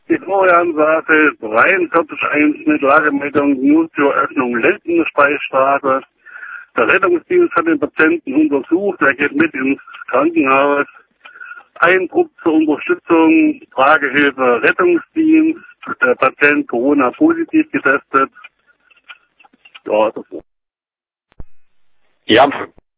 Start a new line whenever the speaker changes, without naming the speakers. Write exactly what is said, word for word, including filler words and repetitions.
Die Florianstraße dreiundvierzig eins mit Lagemeldung nur zur Öffnung Lendenspeistraße. Der Rettungsdienst hat den Patienten untersucht, er geht mit ins Krankenhaus. Eindruck zur Unterstützung, Tragehilfe, Rettungsdienst, der Patient Corona positiv getestet. Ja, das war's.
Ja.